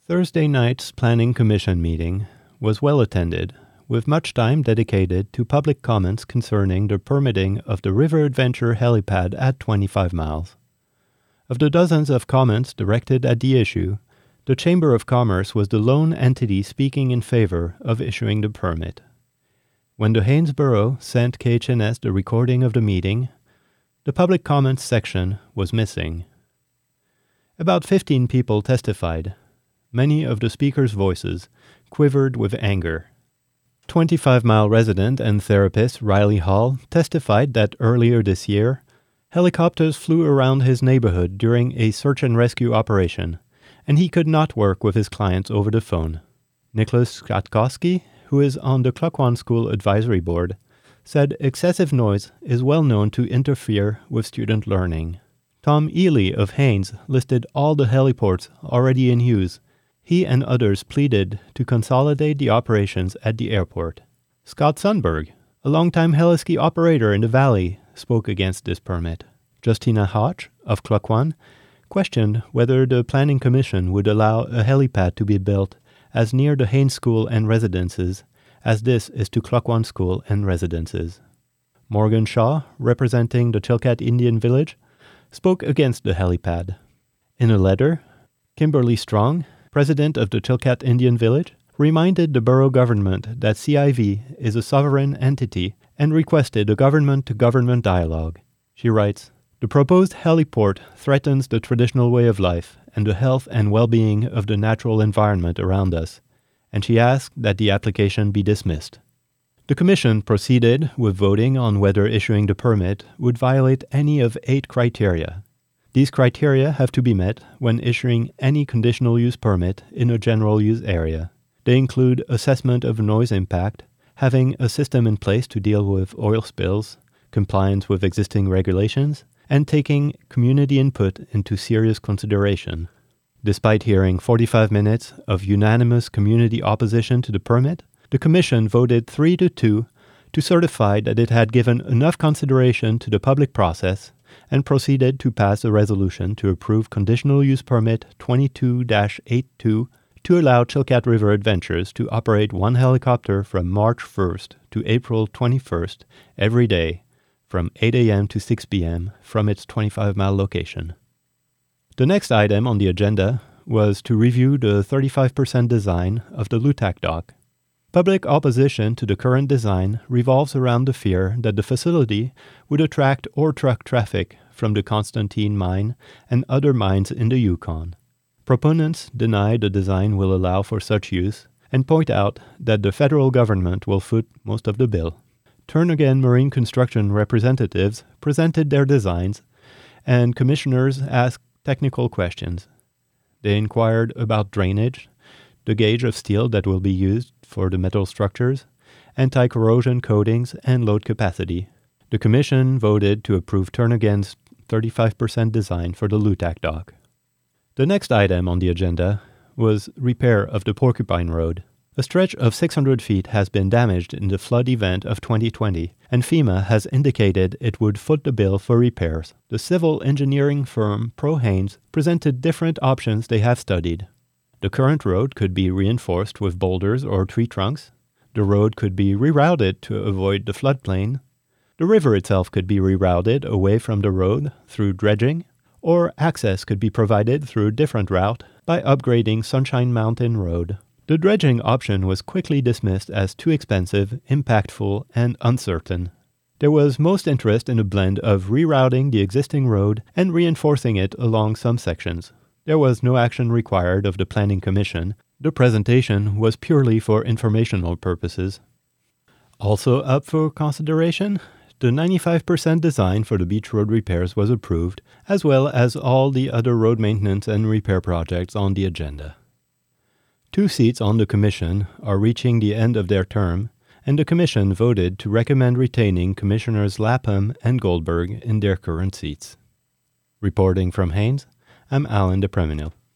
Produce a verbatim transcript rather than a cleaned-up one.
Thursday night's Planning Commission meeting was well attended, with much time dedicated to public comments concerning the permitting of the River Adventure helipad at twenty-five miles. Of the dozens of comments directed at the issue, the Chamber of Commerce was the lone entity speaking in favor of issuing the permit. When the Haines Borough sent K H N S the recording of the meeting, the public comments section was missing. About fifteen people testified. Many of the speakers' voices quivered with anger. twenty-five-mile resident and therapist Riley Hall testified that earlier this year, helicopters flew around his neighborhood during a search and rescue operation, and he could not work with his clients over the phone. Nicholas Skatkowski, who is on the Klukwan School Advisory Board, said excessive noise is well known to interfere with student learning. Tom Ely of Haines listed all the heliports already in use. He and others pleaded to consolidate the operations at the airport. Scott Sundberg, a longtime heliski operator in the valley, spoke against this permit. Justina Hodge of Klukwan questioned whether the Planning Commission would allow a helipad to be built as near the Haines School and residences as this is to Klukwan School and residences. Morgan Shaw, representing the Chilkat Indian Village, spoke against the helipad. In a letter, Kimberly Strong, president of the Chilkat Indian Village, reminded the borough government that C I V is a sovereign entity and requested a government-to-government dialogue. She writes, "The proposed heliport threatens the traditional way of life and the health and well-being of the natural environment around us, and she asked that the application be dismissed." The Commission proceeded with voting on whether issuing the permit would violate any of eight criteria. These criteria have to be met when issuing any conditional use permit in a general use area. They include assessment of noise impact, having a system in place to deal with oil spills, compliance with existing regulations, and taking community input into serious consideration. Despite hearing forty-five minutes of unanimous community opposition to the permit, the Commission voted three to two to certify that it had given enough consideration to the public process and proceeded to pass a resolution to approve Conditional Use Permit twenty-two dash eighty-two to allow Chilkat River Adventures to operate one helicopter from March first to April twenty-first every day from eight a.m. to six p.m. from its twenty-five-mile location. The next item on the agenda was to review the thirty-five percent design of the Lutak dock. Public opposition to the current design revolves around the fear that the facility would attract ore truck traffic from the Constantine mine and other mines in the Yukon. Proponents deny the design will allow for such use and point out that the federal government will foot most of the bill. Turnagain Marine Construction representatives presented their designs, and commissioners asked technical questions. They inquired about drainage, the gauge of steel that will be used for the metal structures, anti-corrosion coatings, and load capacity. The Commission voted to approve Turnagain's thirty-five percent design for the Lutak dock. The next item on the agenda was repair of the Porcupine Road. A stretch of six hundred feet has been damaged in the flood event of twenty twenty, and FEMA has indicated it would foot the bill for repairs. The civil engineering firm Pro Haines presented different options they have studied. The current road could be reinforced with boulders or tree trunks. The road could be rerouted to avoid the floodplain. The river itself could be rerouted away from the road through dredging, or access could be provided through a different route by upgrading Sunshine Mountain Road. The dredging option was quickly dismissed as too expensive, impactful, and uncertain. There was most interest in a blend of rerouting the existing road and reinforcing it along some sections. There was no action required of the Planning Commission. The presentation was purely for informational purposes. Also up for consideration, the ninety-five percent design for the beach road repairs was approved, as well as all the other road maintenance and repair projects on the agenda. Two seats on the Commission are reaching the end of their term, and the Commission voted to recommend retaining Commissioners Lapham and Goldberg in their current seats. Reporting from Haines, I'm Alan de Preminil.